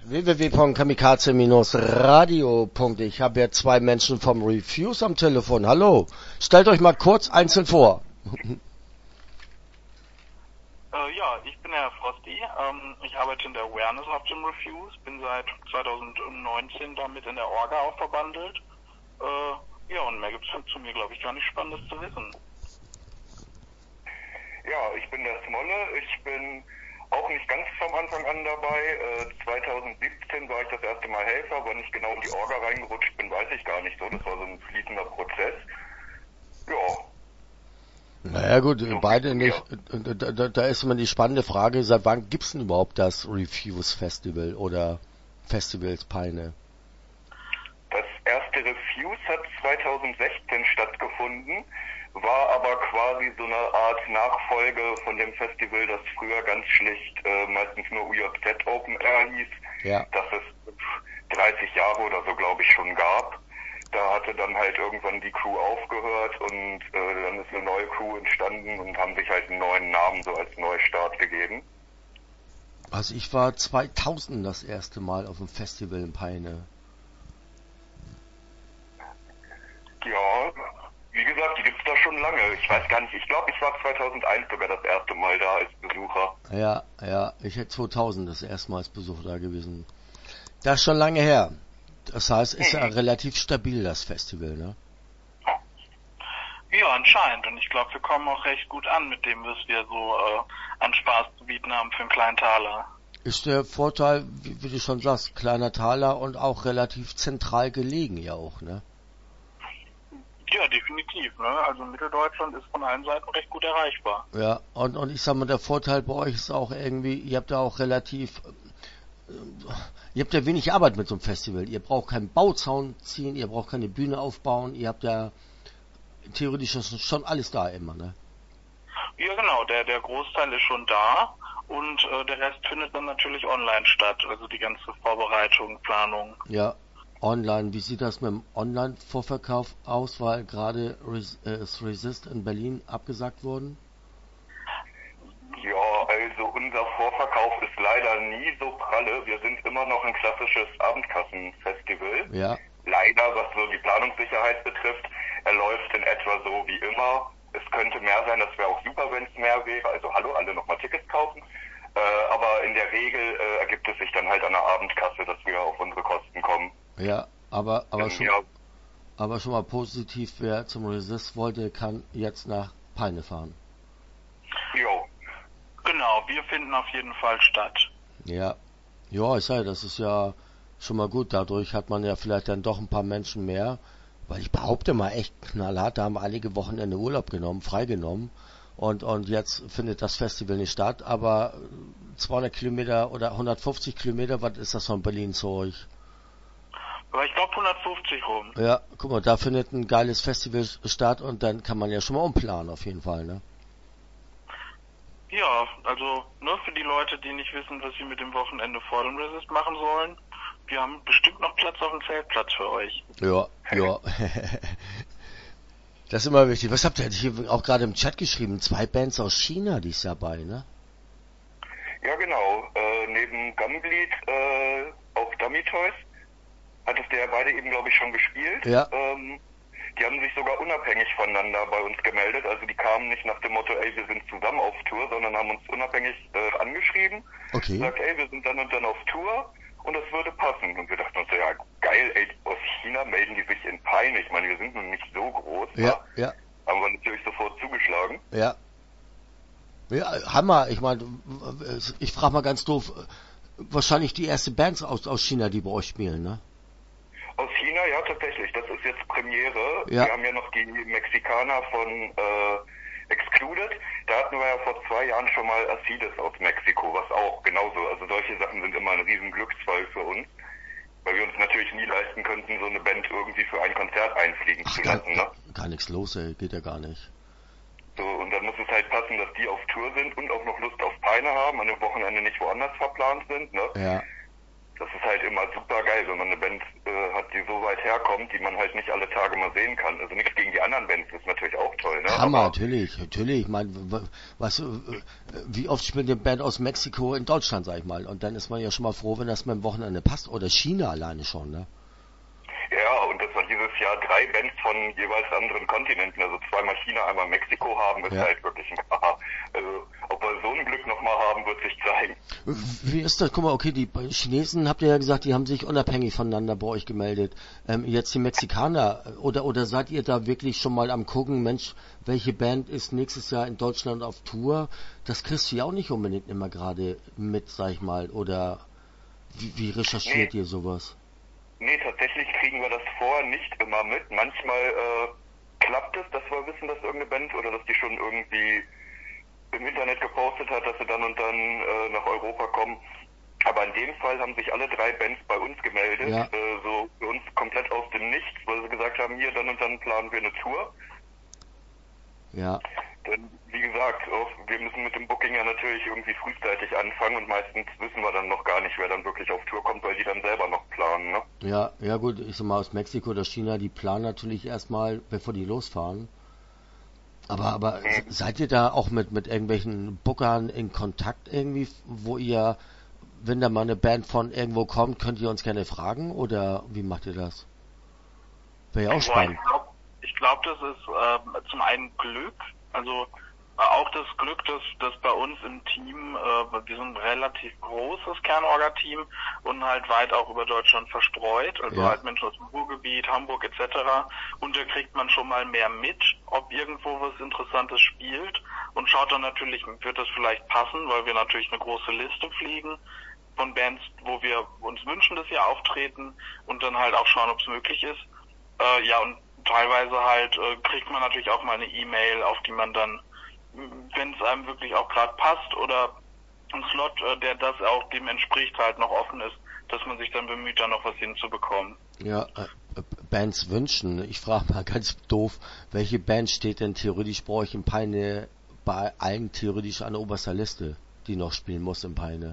www.kamikaze-radio. Ich habe ja zwei Menschen vom Refuse am Telefon. Hallo, stellt euch mal kurz einzeln vor. Ja, ich bin der Frosty. Ich arbeite in der Awareness Hub im Refuse, bin seit 2019 damit in der Orga auch verbandelt. Ja, und mehr gibt's zu mir, glaube ich, gar nicht Spannendes zu wissen. Ja, ich bin der Smolle. Ich bin auch nicht ganz vom Anfang an dabei. 2017 war ich das erste Mal Helfer. Wann ich genau in die Orga reingerutscht bin, weiß ich gar nicht so. Das war so ein fließender Prozess. Ja. Naja gut, so beide nicht. Da ist immer die spannende Frage, seit wann gibt's denn überhaupt das Refuse Festival oder Festivals Peine? Das erste Refuse hat 2016 stattgefunden, war aber quasi so eine Art Nachfolge von dem Festival, das früher ganz schlicht meistens nur UJZ Open Air hieß, ja. Das es 30 Jahre oder so, glaube ich, schon gab. Da hatte dann halt irgendwann die Crew aufgehört und dann ist eine neue Crew entstanden und haben sich halt einen neuen Namen so als Neustart gegeben. Also ich war 2000 das erste Mal auf dem Festival in Peine. Ja, wie gesagt, die gibt's da schon lange. Ich weiß gar nicht, ich glaube, ich war 2001 sogar das erste Mal da als Besucher. Ja, ich hätte 2000 das erste Mal als Besucher da gewesen. Das ist schon lange her. Das heißt, ist ja relativ stabil, das Festival, ne? Ja, anscheinend. Und ich glaube, wir kommen auch recht gut an mit dem, was wir so an Spaß zu bieten haben für einen kleinen Taler. Ist der Vorteil, wie du schon sagst, kleiner Taler und auch relativ zentral gelegen ja auch, ne? Ja, definitiv, ne? Also Mitteldeutschland ist von allen Seiten recht gut erreichbar. Ja, und ich sag mal, der Vorteil bei euch ist auch irgendwie, ihr habt ja auch relativ... Ihr habt ja wenig Arbeit mit so einem Festival. Ihr braucht keinen Bauzaun ziehen, ihr braucht keine Bühne aufbauen, ihr habt ja theoretisch schon alles da immer, ne? Ja, genau, der Großteil ist schon da und der Rest findet dann natürlich online statt, also die ganze Vorbereitung, Planung. Ja, online. Wie sieht das mit dem Online-Vorverkauf aus, weil gerade ist Resist in Berlin abgesagt worden? Ja, also unser Vorverkauf ist leider nie so pralle. Wir sind immer noch ein klassisches Abendkassenfestival. Ja. Leider, was so die Planungssicherheit betrifft, er läuft in etwa so wie immer. Es könnte mehr sein, das wäre auch super, wenn es mehr wäre. Also hallo, alle nochmal Tickets kaufen. Aber in der Regel ergibt es sich dann halt an der Abendkasse, dass wir auf unsere Kosten kommen. Ja, aber schon mal positiv, wer zum Resist wollte, kann jetzt nach Peine fahren. Jo. Genau, wir finden auf jeden Fall statt. Ja, ich sage, das ist ja schon mal gut. Dadurch hat man ja vielleicht dann doch ein paar Menschen mehr. Weil ich behaupte mal echt knallhart, da haben einige Wochenende Urlaub genommen, freigenommen. Und jetzt findet das Festival nicht statt. Aber 200 Kilometer oder 150 Kilometer, was ist das von Berlin zu euch? Aber ich glaube 150 rum. Ja, guck mal, da findet ein geiles Festival statt und dann kann man ja schon mal umplanen auf jeden Fall, ne? Ja, also nur für die Leute, die nicht wissen, was sie mit dem Wochenende vor dem Resist machen sollen, wir haben bestimmt noch Platz auf dem Zeltplatz für euch. Ja. Das ist immer wichtig. Was habt ihr hier auch gerade im Chat geschrieben? 2 Bands aus China, die ist dabei, ne? Ja, genau. Neben Gumbleed auf Dummy Toys hattest du ja beide eben, glaube ich, schon gespielt. Ja. Die haben sich sogar unabhängig voneinander bei uns gemeldet. Also die kamen nicht nach dem Motto, ey, wir sind zusammen auf Tour, sondern haben uns unabhängig angeschrieben. Okay. Sagt, ey, wir sind dann und dann auf Tour und das würde passen. Und wir dachten uns so, ja geil, ey, aus China melden die sich in Peine. Ich meine, wir sind nun nicht so groß. Ja. Haben wir natürlich sofort zugeschlagen. Ja, Hammer. Ich meine, ich frage mal ganz doof, wahrscheinlich die erste Bands aus China, die bei euch spielen, ne? Aus China, ja, tatsächlich. Das ist jetzt Premiere. Ja. Wir haben ja noch die Mexikaner von Excluded. Da hatten wir ja vor 2 Jahren schon mal Acides aus Mexiko, was auch genauso. Also solche Sachen sind immer ein riesen Glücksfall für uns, weil wir uns natürlich nie leisten könnten, so eine Band irgendwie für ein Konzert einfliegen zu lassen. Ne? Gar nichts los, ey. Geht ja gar nicht. So, und dann muss es halt passen, dass die auf Tour sind und auch noch Lust auf Peine haben, an dem Wochenende nicht woanders verplant sind. Ne? Ja. Das ist halt immer super geil, wenn man eine Band die so weit herkommt, die man halt nicht alle Tage mal sehen kann. Also nichts gegen die anderen Bands, ist natürlich auch toll, ne? Hammer, natürlich. Ich meine, wie oft spielt eine Band aus Mexiko in Deutschland, sag ich mal. Und dann ist man ja schon mal froh, wenn das mit dem Wochenende passt. Oder China alleine schon, ne? Ja, und dass wir dieses Jahr 3 Bands von jeweils anderen Kontinenten, also zweimal China, einmal Mexiko haben, ist halt wirklich ein Kracher. Also, ob wir so ein Glück nochmal haben, wird sich zeigen. Wie ist das? Guck mal, okay, die Chinesen, habt ihr ja gesagt, die haben sich unabhängig voneinander bei euch gemeldet. Jetzt die Mexikaner, oder seid ihr da wirklich schon mal am gucken, Mensch, welche Band ist nächstes Jahr in Deutschland auf Tour? Das kriegst du ja auch nicht unbedingt immer gerade mit, sag ich mal, oder wie recherchiert ihr sowas? Nee, tatsächlich kriegen wir das vorher nicht immer mit. Manchmal klappt es, dass wir wissen, dass irgendeine Band oder dass die schon irgendwie im Internet gepostet hat, dass sie dann und dann nach Europa kommen. Aber in dem Fall haben sich alle 3 Bands bei uns gemeldet, so für uns komplett aus dem Nichts, weil sie gesagt haben, hier dann und dann planen wir eine Tour. Ja. Denn, wie gesagt, wir müssen mit dem Booking ja natürlich irgendwie frühzeitig anfangen und meistens wissen wir dann noch gar nicht, wer dann wirklich auf Tour kommt, weil die dann selber noch planen, ne? Ja gut, ich sag mal, aus Mexiko oder China, die planen natürlich erstmal, bevor die losfahren. Aber seid ihr da auch mit irgendwelchen Bookern in Kontakt irgendwie, wo ihr, wenn da mal eine Band von irgendwo kommt, könnt ihr uns gerne fragen, oder wie macht ihr das? Wäre ja auch spannend. Ich glaube, das ist zum einen Glück, also auch das Glück, dass bei uns im Team, wir sind ein relativ großes Kernorga-Team und halt weit auch über Deutschland verstreut, also halt Menschen aus dem Ruhrgebiet, Hamburg etc. Und da kriegt man schon mal mehr mit, ob irgendwo was Interessantes spielt und schaut dann natürlich, wird das vielleicht passen, weil wir natürlich eine große Liste pflegen von Bands, wo wir uns wünschen, dass sie auftreten und dann halt auch schauen, ob es möglich ist. Und teilweise halt kriegt man natürlich auch mal eine E-Mail, auf die man dann, wenn es einem wirklich auch gerade passt oder ein Slot, der das auch dem entspricht, halt noch offen ist, dass man sich dann bemüht, da noch was hinzubekommen. Ja, Bands wünschen. Ich frage mal ganz doof, welche Band steht denn theoretisch bei euch in Peine bei allen theoretisch an oberster Liste, die noch spielen muss in Peine?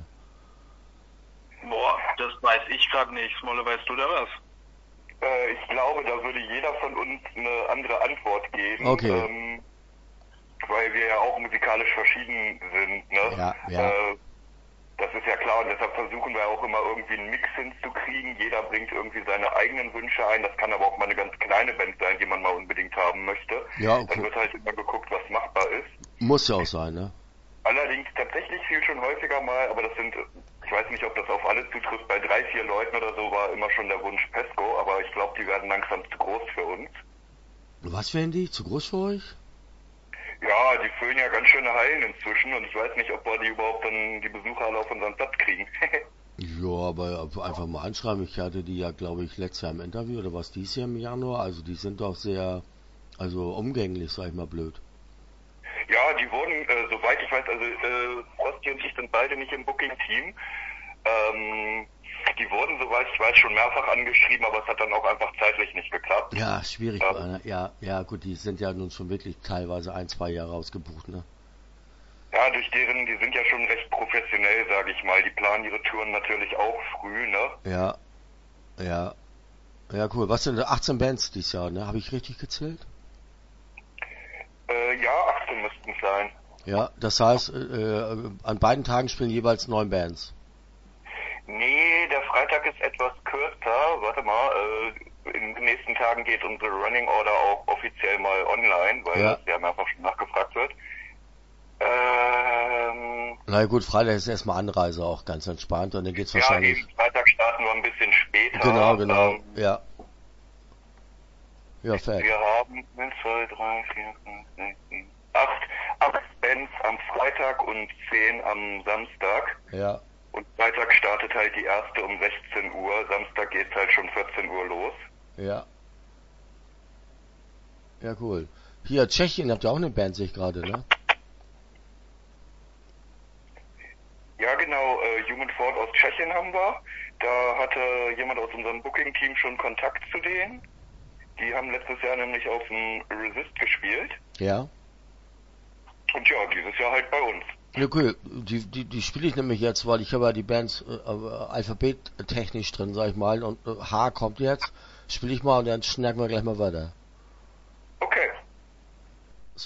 Boah, das weiß ich gerade nicht. Smolle, weißt du da was? Ich glaube, da würde jeder von uns eine andere Antwort geben. Okay. Weil wir ja auch musikalisch verschieden sind, ne? Ja. Das ist ja klar und deshalb versuchen wir auch immer irgendwie einen Mix hinzukriegen. Jeder bringt irgendwie seine eigenen Wünsche ein. Das kann aber auch mal eine ganz kleine Band sein, die man mal unbedingt haben möchte. Ja, okay. Dann wird halt immer geguckt, was machbar ist. Muss ja auch sein, ne? Allerdings tatsächlich viel schon häufiger mal, aber das sind, ich weiß nicht, ob das auf alle zutrifft, bei 3, 4 Leuten oder so war immer schon der Wunsch Pesco, aber ich glaube, die werden langsam zu groß für uns. Was werden die? Zu groß für euch? Ja, die füllen ja ganz schöne Hallen inzwischen und ich weiß nicht, ob wir die überhaupt dann die Besucher alle auf unseren Platz kriegen. Ja, aber einfach mal anschreiben. Ich hatte die ja, glaube ich, letztes Jahr im Interview oder was dies Jahr im Januar. Also die sind doch sehr, umgänglich, sag ich mal blöd. Ja, die wurden, soweit ich weiß, also Frosty und ich sind beide nicht im Booking-Team. Die wurden, soweit ich weiß, schon mehrfach angeschrieben, aber es hat dann auch einfach zeitlich nicht geklappt. Ja, schwierig. Ja, gut, die sind ja nun schon wirklich teilweise 1, 2 Jahre ausgebucht, ne? Ja, die sind ja schon recht professionell, sage ich mal. Die planen ihre Touren natürlich auch früh, ne? Ja, cool. Was sind 18 Bands dieses Jahr, ne? Habe ich richtig gezählt? Ja, 18 müssten es sein. Ja, das heißt, an beiden Tagen spielen jeweils 9 Bands. Nee, der Freitag ist etwas kürzer. Warte mal, in den nächsten Tagen geht unsere Running Order auch offiziell mal online, weil das ja mehrfach schon nachgefragt wird. Na gut, Freitag ist erstmal Anreise auch ganz entspannt und dann geht's wahrscheinlich... Ja, eben, Freitag starten wir ein bisschen später. Genau, ja. Ja, fett. Wir haben 1, 2, 3, 4, 5, 6, 7, 8 Bands am Freitag und 10 am Samstag. Ja. Und Freitag startet halt die erste um 16 Uhr, Samstag geht's halt schon 14 Uhr los. Ja. Ja, cool. Hier, Tschechien, habt ihr auch eine Band, sehe ich gerade, ne? Ja, genau, Human Ford aus Tschechien haben wir. Da hatte jemand aus unserem Booking-Team schon Kontakt zu denen. Die haben letztes Jahr nämlich auf dem Resist gespielt. Ja. Und ja, dieses Jahr halt bei uns. Ja, cool. Die spiele ich nämlich jetzt, weil ich habe ja die Bands alphabettechnisch drin, sag ich mal, und H kommt jetzt. Spiele ich mal und dann schnacken wir gleich mal weiter.